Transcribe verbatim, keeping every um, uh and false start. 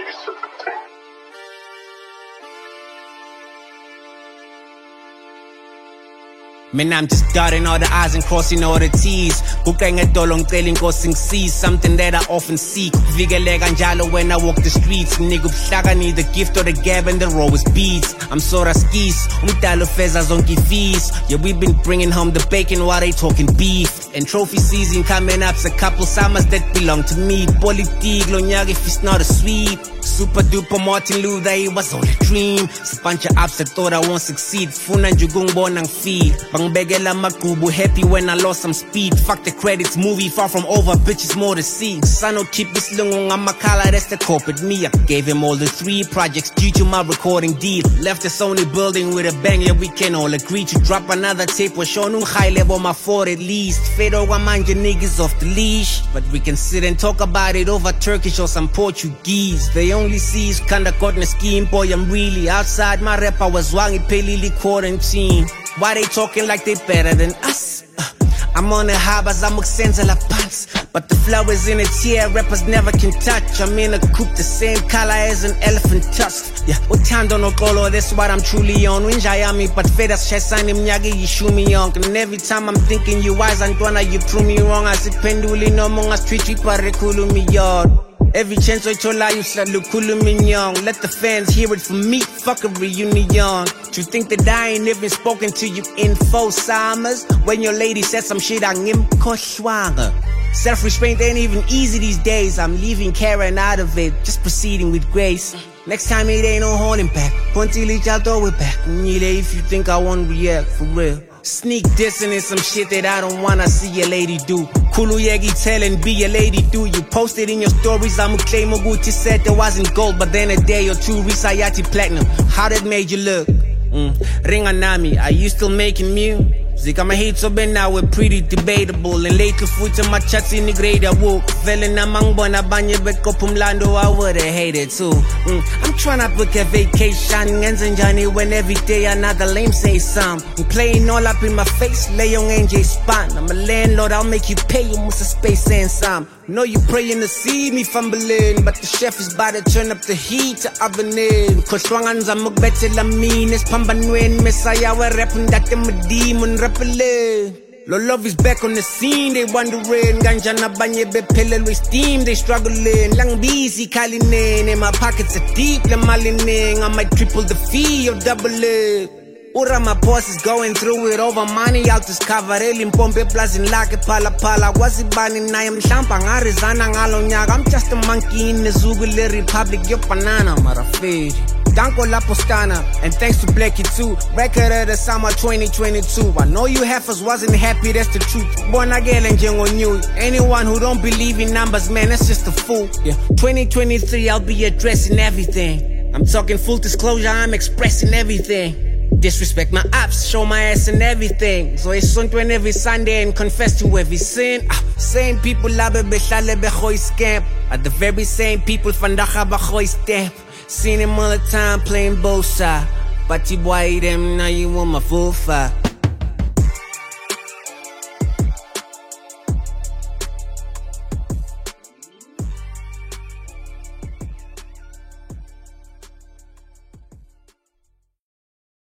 Man, I'm just dotting all the I's and crossing all the T's. Kukenge dolong telling causing C's, something that I often seek. Vigelega njalo when I walk the streets. Nigga Shaga need the gift or the gab and the row is beats. I'm Sora skis, umdalo feza zonki fees. Yeah, we've been bringing home the bacon while they talking beef. And trophy season coming up's a couple summers that belong to me. Politik lo nyag if it's not a sweep. Super duper Martin Luther, it was all a dream. It's a bunch of ups that thought I won't succeed. Funa njugung bonang feed. Begela makubu, happy when I lost some speed. Fuck the credits, movie far from over, bitches more to see. Sano keep this lungung on my collar, that's the corporate me. I gave him all the three projects due to my recording deal. Left the Sony building with a bang, yeah we can all agree to drop another tape. Was shown un high level my fort at least. Fedo wamanja niggas off the leash. But we can sit and talk about it over Turkish or some Portuguese. They only see is kinda caught in a scheme. Boy, I'm really outside my rap, I was wangi pelili quarantine. Why they talking like they better than us? Uh, I'm on the harbors, I'm Muxenza La Pulse. But the flowers in its here, rappers never can touch. I'm in a coupe, the same color as an elephant tusk. Yeah, Utando no Kolo, that's what I'm truly on. Winjayami, but Fedas Shesani Mnyagi, you shoot me young. And every time I'm thinking you wise, Antoana, you prove me wrong. I said, Penduli no monga street, you parekulu me yard. Every chance I told you said Lukulu Mignon. Let the fans hear it from me, fuck a reunion. You think that I ain't even spoken to you in four summers? When your lady said some shit, I'm koshwanga. Self-restraint ain't even easy these days. I'm leaving Karen out of it, just proceeding with grace. Next time it ain't no holding back. Pontili throw it back. If you think I won't react, for real. Sneak dissing is some shit that I don't wanna see a lady do. Kulu Yegi telling be a lady do. You posted in your stories, I'ma claim Oguchi said there wasn't gold, but then a day or two Risayati platinum. How that made you look? Mm. Ringanami, are you still making music? I'm a hate so bad now, we're pretty debatable. And lately foot to my chats in the grade I woke. Felling among bona banya beko pumlando, I would've hated too. Mm. I'm trying to book a vacation, and Johnny when every day another lame say some. I'm playing all up in my face, lay on N J spot. I'm a landlord, I'll make you pay, you must a space and some. Know you praying to see me fumbling, but the chef is about to turn up the heat to oven in. Cause swanganza mugbete la meanest pambanwen messiah we rapping that them a demon rappelin'. Lo love is back on the scene, they wondering. Ganja na banye be pele with steam, they struggling. Lang busy kalinin, in my pockets are deep, le malining. I might triple the fee or double it. Ura my boss is going through it over money out this cavarelli Mpompe plus in like pala pala wazi bani na yam shampa ngarizana ngalo nyaka. I'm just a monkey in the Zugule Republic, yo banana marafiri. Danko La Postana, and thanks to Blackie too. Record of the summer twenty twenty-two. I know you heifers wasn't happy, that's the truth. Born again and Jengo knew. Anyone who don't believe in numbers, man, that's just a fool. Yeah, twenty twenty-three, I'll be addressing everything. I'm talking full disclosure, I'm expressing everything. Disrespect my ops, show my ass and everything. So it's on every Sunday and confess to every sin. Ah, same people labe behlale behoy scamp. Are the very same people fandacha bahoy stamp. Seen him all the time playing both sides. But you boy them now you want my full fight.